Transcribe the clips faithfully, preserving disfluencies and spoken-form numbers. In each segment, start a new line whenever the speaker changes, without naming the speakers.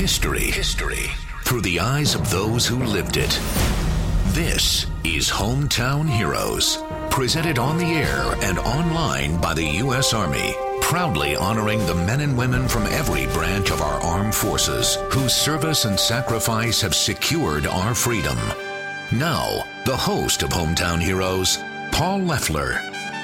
History. History. Through the eyes of those who lived it. This is Hometown Heroes. Presented on the air and online by the U S Army. Proudly honoring the men and women from every branch of our armed forces whose service and sacrifice have secured our freedom. Now, the host of Hometown Heroes, Paul Leffler.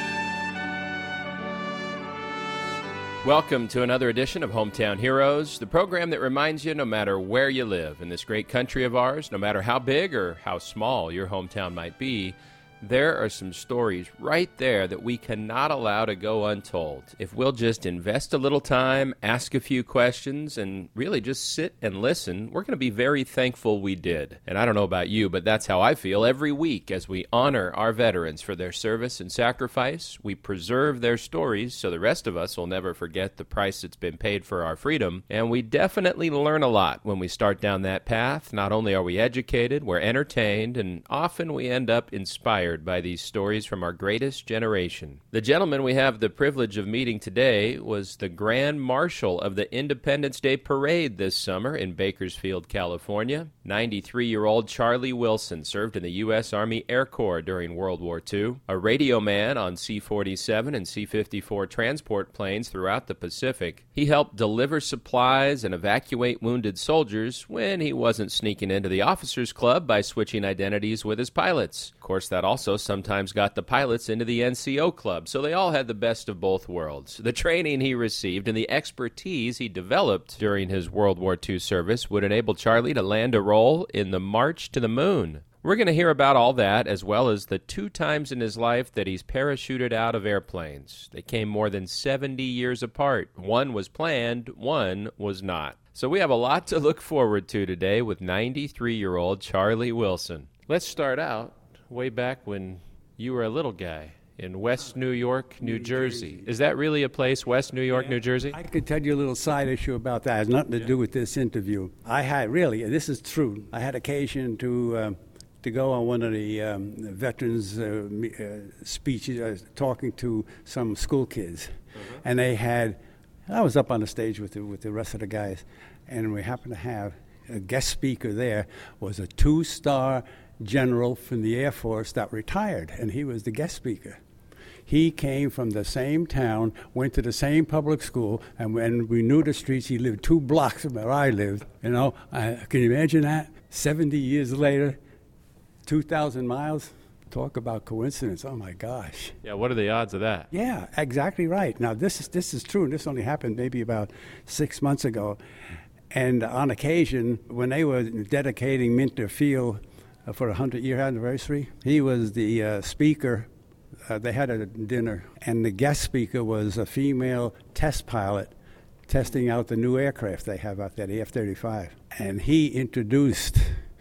Welcome to another edition of Hometown Heroes, the program that reminds you no matter where you live in this great country of ours, no matter how big or how small your hometown might be, there are some stories right there that we cannot allow to go untold. If we'll just invest a little time, ask a few questions, and really just sit and listen, we're going to be very thankful we did. And I don't know about you, but that's how I feel every week as we honor our veterans for their service and sacrifice. We preserve their stories so the rest of us will never forget the price that's been paid for our freedom. And we definitely learn a lot when we start down that path. Not only are we educated, we're entertained, and often we end up inspired by these stories from our greatest generation. The gentleman we have the privilege of meeting today was the Grand Marshal of the Independence Day Parade this summer in Bakersfield, California. ninety-three-year-old Charlie Wilson served in the U S Army Air Corps during World War Two, a radio man on C forty-seven and C fifty-four transport planes throughout the Pacific. He helped deliver supplies and evacuate wounded soldiers when he wasn't sneaking into the officers' club by switching identities with his pilots. Of course, that also sometimes got the pilots into the N C O club, so they all had the best of both worlds. The training he received and the expertise he developed during his World War Two service would enable Charlie to land a role in the March to the Moon. We're going to hear about all that, as well as the two times in his life that he's parachuted out of airplanes. They came more than seventy years apart. One was planned, one was not. So we have a lot to look forward to today with ninety-three-year-old Charlie Wilson. Let's start out way back when you were a little guy in West New York, New Jersey. Is that really a place, West New York,
yeah,
New Jersey?
I could tell you a little side issue about that. It has nothing to do with this interview. I had, really, this is true, I had occasion to um, to go on one of the um, veterans uh, uh, speeches, uh, talking to some school kids. Uh-huh. And they had, I was up on the stage with the, with the rest of the guys, and we happened to have a guest speaker there, was a two-star general from the Air Force that retired, and he was the guest speaker. He came from the same town, went to the same public school, and when we knew the streets, he lived two blocks from where I lived. You know, I, can you imagine that? seventy years later, two thousand miles? Talk about coincidence. Oh, my gosh.
Yeah, what are the odds of that?
Yeah, exactly right. Now, this is, this is true, and this only happened maybe about six months ago. And on occasion, when they were dedicating Minter Field for a hundred-year anniversary, he was the uh, speaker. Uh, they had a dinner, and the guest speaker was a female test pilot testing out the new aircraft they have out there, the F thirty-five. And he introduced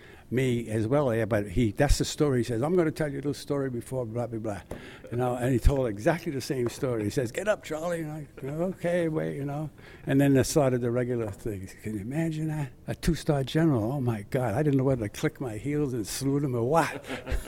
me as well there, but he that's the story. He says, I'm going to tell you this story before blah, blah, blah. You know, and he told exactly the same story. He says, get up, Charlie. And I go, okay, wait, you know. And then they started the regular things. Can you imagine that? A two-star general. Oh, my God. I didn't know whether to click my heels and salute him or what.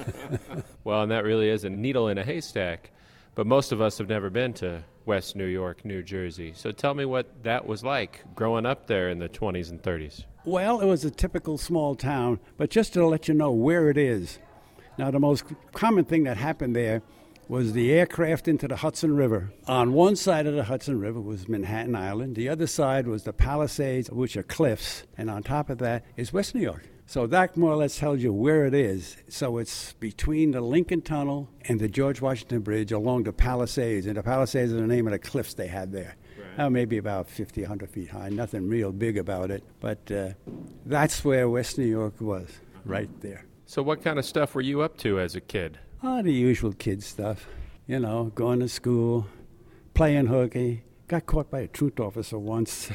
Well, and that really is a needle in a haystack. But most of us have never been to West New York, New Jersey. So tell me what that was like growing up there in the twenties and thirties.
Well, it was a typical small town, but just to let you know where it is. Now, the most common thing that happened there was the aircraft into the Hudson River. On one side of the Hudson River was Manhattan Island. The other side was the Palisades, which are cliffs. And on top of that is West New York. So that more or less tells you where it is. So it's between the Lincoln Tunnel and the George Washington Bridge along the Palisades. And the Palisades are the name of the cliffs they had there. Right. Uh, maybe about fifty, one hundred feet high. Nothing real big about it. But uh, that's where West New York was, right there.
So what kind of stuff were you up to as a kid?
Oh, the usual kid stuff. You know, going to school, playing hooky. Got caught by a truth officer once.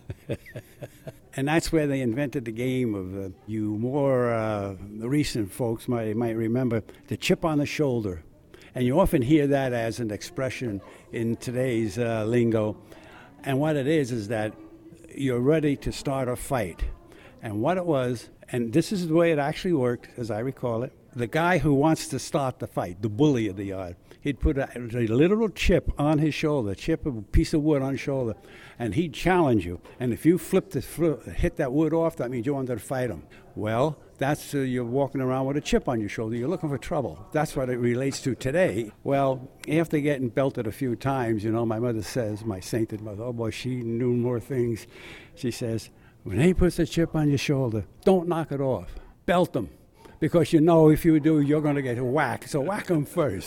And that's where they invented the game of, uh, you more uh, recent folks might, might remember, the chip on the shoulder. And you often hear that as an expression in today's uh, lingo. And what it is is that you're ready to start a fight. And what it was, and this is the way it actually worked, as I recall it, the guy who wants to start the fight, the bully of the yard, he'd put a, a literal chip on his shoulder, chip of a piece of wood on his shoulder, and he'd challenge you. And if you flipped the, flip, hit that wood off, that means you wanted to fight him. Well, that's uh, you're walking around with a chip on your shoulder. You're looking for trouble. That's what it relates to today. Well, after getting belted a few times, you know, my mother says, my sainted mother, oh boy, she knew more things. She says, when he puts a chip on your shoulder, don't knock it off. Belt him. Because you know if you do, you're going to get whacked. So whack him first.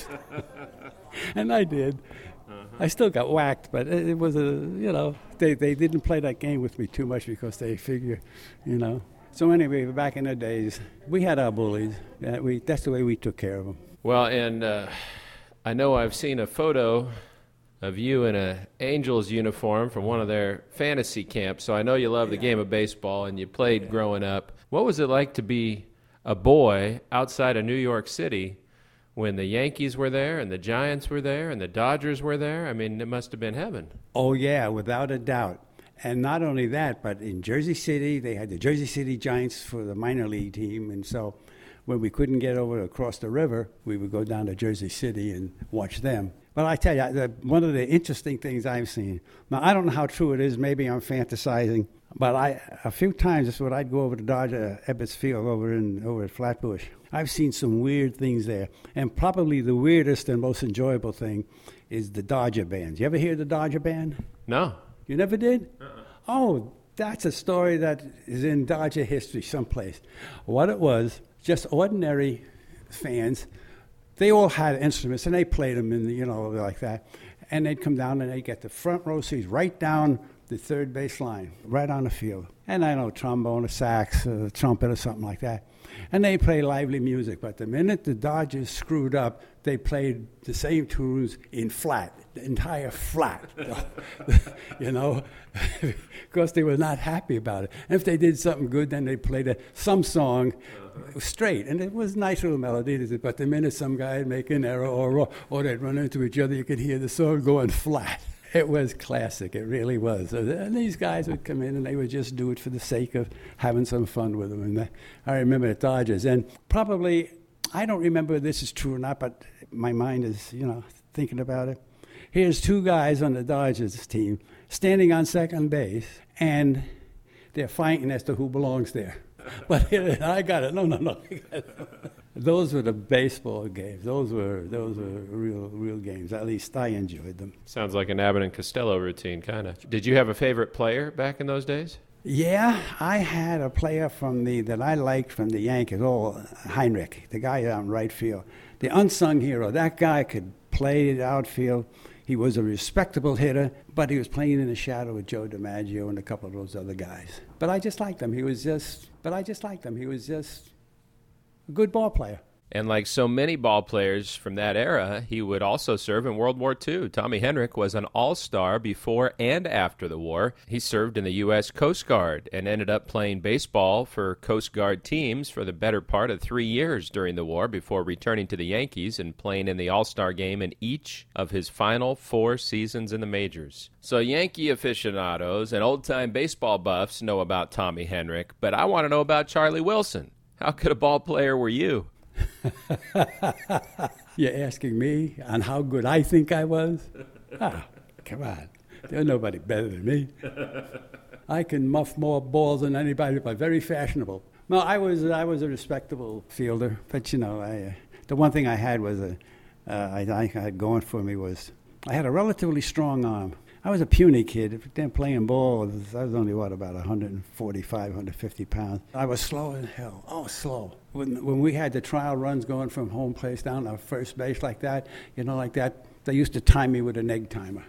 And I did. Uh-huh. I still got whacked, but it, it was a, you know, they, they didn't play that game with me too much because they figure, you know. So anyway, back in the days, we had our bullies. Uh, we, that's the way we took care of them.
Well, and uh, I know I've seen a photo of you in an Angels uniform from one of their fantasy camps, so I know you love the game of baseball and you played yeah. growing up. What was it like to be a boy outside of New York City when the Yankees were there and the Giants were there and the Dodgers were there? I mean, it must have been heaven.
Oh, yeah, without a doubt. And not only that, but in Jersey City, they had the Jersey City Giants for the minor league team. And so when we couldn't get over across the river, we would go down to Jersey City and watch them. But I tell you, the, one of the interesting things I've seen, now I don't know how true it is, maybe I'm fantasizing, but I a few times, this is what I'd go over to Dodger Ebbets Field over in over at Flatbush. I've seen some weird things there. And probably the weirdest and most enjoyable thing is the Dodger bands. You ever hear the Dodger band?
No.
You never did?
Uh-uh.
Oh, that's a story that is in Dodger history someplace. What it was, just ordinary fans, they all had instruments, and they played them, in the, you know, like that. And they'd come down, and they'd get the front row seats right down the third base line, right on the field. And I know trombone, a sax, a trumpet, or something like that. And they play lively music. But the minute the Dodgers screwed up, they played the same tunes in flat, the entire flat, you know, because they were not happy about it. And if they did something good, then they played a, some song straight. And it was a nice little melody. But the minute some guy would make an error or, or they'd run into each other, you could hear the song going flat. It was classic. It really was. And these guys would come in, and they would just do it for the sake of having some fun with them. And I remember the Dodgers. And probably, I don't remember if this is true or not, but my mind is, you know, thinking about it. Here's two guys on the Dodgers team standing on second base, and they're fighting as to who belongs there. But I got it. No, no, no. Those were the baseball games. Those were those were real real games. At least I enjoyed them.
Sounds like an Abbott and Costello routine, kind of. Did you have a favorite player back in those days?
Yeah, I had a player from the that I liked from the Yankees. Oh, Heinrich, the guy out in right field, the unsung hero. That guy could play the outfield. He was a respectable hitter, but he was playing in the shadow with Joe DiMaggio and a couple of those other guys. But I just liked him. He was just, but I just liked him. He was just a good ball player.
And like so many ball players from that era, he would also serve in World War Two. Tommy Henrich was an all-star before and after the war. He served in the U S Coast Guard and ended up playing baseball for Coast Guard teams for the better part of three years during the war before returning to the Yankees and playing in the all-star game in each of his final four seasons in the majors. So Yankee aficionados and old-time baseball buffs know about Tommy Henrich, but I want to know about Charlie Wilson. How good a ball player were you?
You're asking me on how good I think I was? Ah, come on. There's nobody better than me. I can muff more balls than anybody, but very fashionable. No, I was I was a respectable fielder, but you know, I, uh, the one thing I had was a, uh, I, I had going for me was I had a relatively strong arm. I was a puny kid. Then playing ball, I was only, what, about one forty-five, one fifty pounds. I was slow as hell. Oh, slow. When when we had the trial runs going from home place down to first base like that, you know, like that, they used to time me with an egg timer.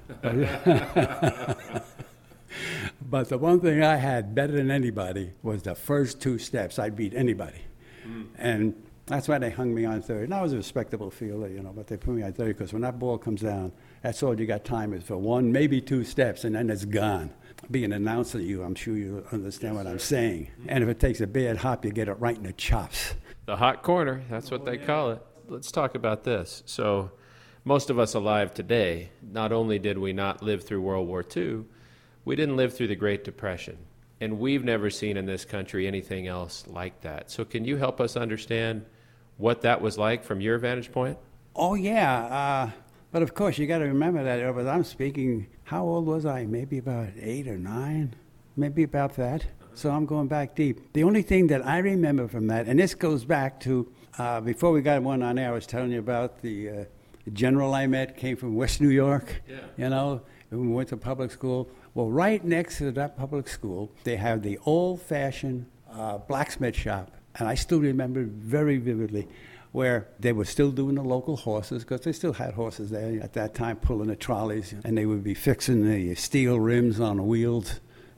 But the one thing I had better than anybody was the first two steps. I'd beat anybody. Mm. And that's why they hung me on third. And I was a respectable fielder, you know, but they put me on third because when that ball comes down, that's all you got time is for one, maybe two steps, and then it's gone. Being an announcer, you, I'm sure you understand what I'm saying. And if it takes a bad hop, you get it right in the chops.
The hot corner, that's what they call it. Let's talk about this. So most of us alive today, not only did we not live through World War Two, we didn't live through the Great Depression. And we've never seen in this country anything else like that. So can you help us understand what that was like from your vantage point?
Oh, yeah. Uh, but of course, you got to remember that Elvis, I'm speaking, how old was I? Maybe about eight or nine? Maybe about that. So I'm going back deep. The only thing that I remember from that, and this goes back to uh, before we got one on air, I was telling you about the, uh, the general I met, came from West New York, yeah. you know, and we went to public school. Well, right next to that public school, they have the old-fashioned uh, blacksmith shop. And I still remember very vividly where they were still doing the local horses, because they still had horses there at that time, pulling the trolleys, and they would be fixing the steel rims on the wheels.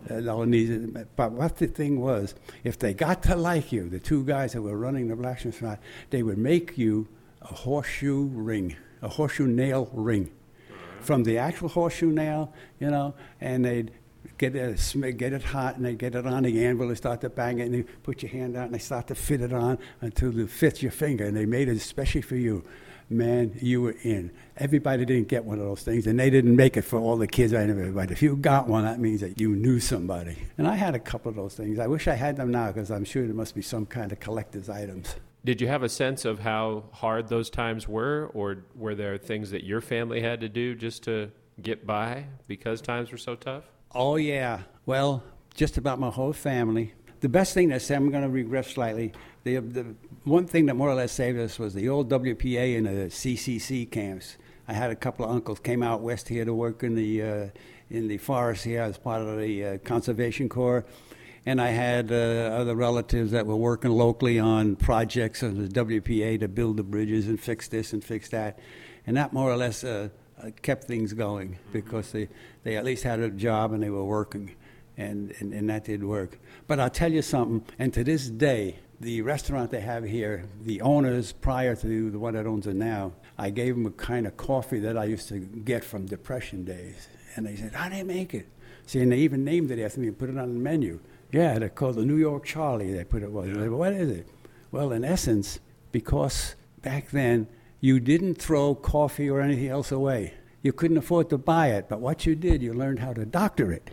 Uh, but what the thing was, if they got to like you, the two guys that were running the blacksmith shop, they would make you a horseshoe ring, a horseshoe nail ring. From the actual horseshoe nail, you know, and they'd get it, get it hot, and they'd get it on the anvil, and start to bang it, and you put your hand out, and they start to fit it on until it fits your finger, and they made it especially for you. Man, you were in. Everybody didn't get one of those things, and they didn't make it for all the kids. But if you got one, that means that you knew somebody. And I had a couple of those things. I wish I had them now, because I'm sure there must be some kind of collector's items.
Did you have a sense of how hard those times were, or were there things that your family had to do just to get by because times were so tough?
Oh, yeah. Well, just about my whole family. The best thing that I'm going to regress slightly, the, the one thing that more or less saved us was the old W P A and the C C C camps. I had a couple of uncles came out west here to work in the uh, in the forest here as part of the uh, Conservation Corps. And I had uh, other relatives that were working locally on projects of the W P A to build the bridges and fix this and fix that. And that more or less uh, uh, kept things going, because they, they at least had a job and they were working. And, and, and that did work. But I'll tell you something, and to this day, the restaurant they have here, the owners prior to the one that owns it now, I gave them a kind of coffee that I used to get from Depression days. And they said, how do you make it? See, and they even named it after me and put it on the menu. Yeah, they're called the New York Charlie, they put it was. Yeah. What is it? Well, in essence, because back then, you didn't throw coffee or anything else away. You couldn't afford to buy it, but what you did, you learned how to doctor it.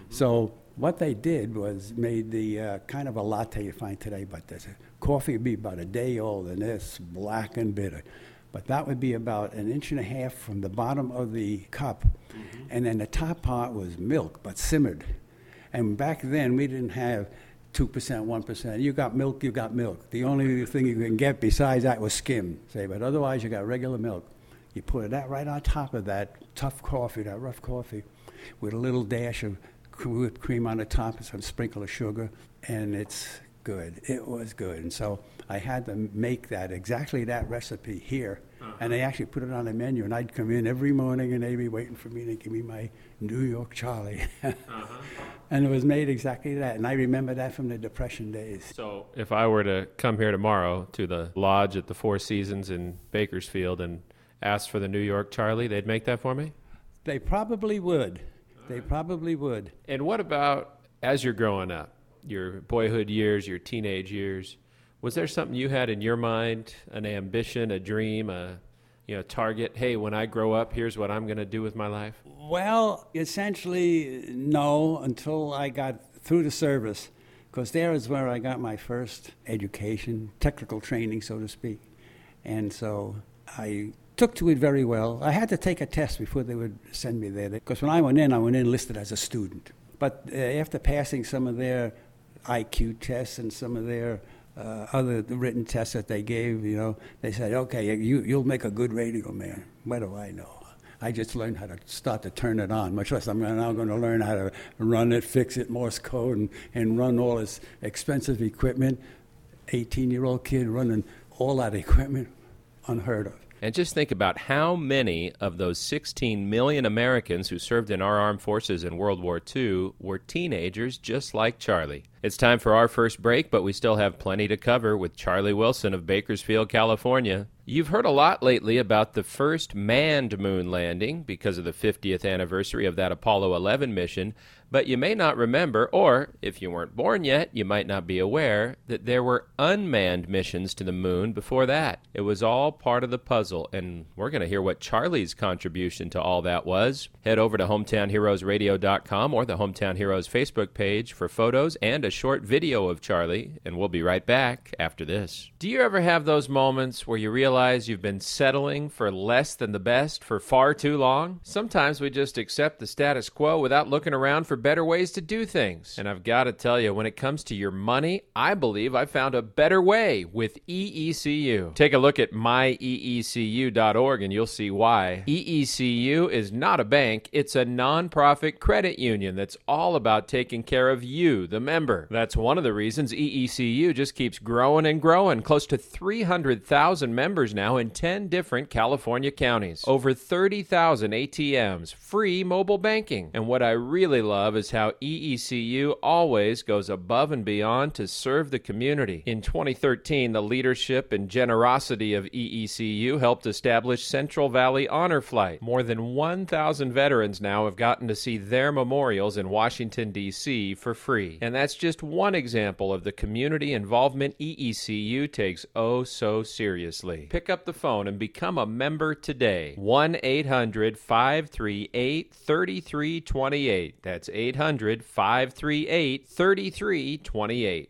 So what they did was made the uh, kind of a latte you find today, but the coffee would be about a day old, and it's black and bitter. But that would be about an inch and a half from the bottom of the cup, mm-hmm. and then the top part was milk, but simmered. And back then, we didn't have two percent, one percent. You got milk, you got milk. The only thing you can get besides that was skim, say, but otherwise you got regular milk. You put that right on top of that tough coffee, that rough coffee, with a little dash of whipped cream on the top and some sprinkle of sugar, and it's good. It was good. And so I had to make that, exactly that recipe here, uh-huh. and they actually put it on the menu, and I'd come in every morning, and they'd be waiting for me to give me my New York Charlie. uh-huh. And it was made exactly that, and I remember that from the Depression days.
So if I were to come here tomorrow to the lodge at the Four Seasons in Bakersfield and ask for the New York Charlie, they'd make that for me?
They probably would. They probably would.
And what about as you're growing up, your boyhood years, your teenage years, was there something you had in your mind, an ambition, a dream, a you know target? Hey, when I grow up, here's what I'm going to do with my life?
Well, essentially, no, until I got through the service, because there is where I got my first education, technical training, so to speak. And so I took to it very well. I had to take a test before they would send me there, because when I went in, I went in listed as a student. But uh, after passing some of their I Q tests and some of their uh, other written tests that they gave, you know, they said, okay, you, you'll make a good radio man. What do I know? I just learned how to start to turn it on, much less I'm now going to learn how to run it, fix it, Morse code, and, and run all this expensive equipment. eighteen-year-old kid running all that equipment, unheard of.
And just think about how many of those sixteen million Americans who served in our armed forces in World War Two were teenagers just like Charlie. It's time for our first break, but we still have plenty to cover with Charlie Wilson of Bakersfield, California. You've heard a lot lately about the first manned moon landing because of the fiftieth anniversary of that Apollo eleven mission, but you may not remember, or if you weren't born yet, you might not be aware, that there were unmanned missions to the moon before that. It was all part of the puzzle, and we're going to hear what Charlie's contribution to all that was. Head over to hometown heroes radio dot com or the Hometown Heroes Facebook page for photos and a a short video of Charlie, and we'll be right back after this. Do you ever have those moments where you realize you've been settling for less than the best for far too long? Sometimes we just accept the status quo without looking around for better ways to do things. And I've got to tell you, when it comes to your money, I believe I found a better way with E E C U. Take a look at my E E C U dot org and you'll see why. E E C U is not a bank, it's a nonprofit credit union that's all about taking care of you, the member. That's one of the reasons E E C U just keeps growing and growing. Close to three hundred thousand members now in ten different California counties. Over thirty thousand A T Ms, free mobile banking. And what I really love is how E E C U always goes above and beyond to serve the community. In twenty thirteen, the leadership and generosity of E E C U helped establish Central Valley Honor Flight. More than one thousand veterans now have gotten to see their memorials in Washington, D C for free. And that's just one example of the community involvement E E C U takes oh so seriously. Pick up the phone and become a member today. one eight hundred five three eight three three two eight. That's eight hundred five three eight three three two eight.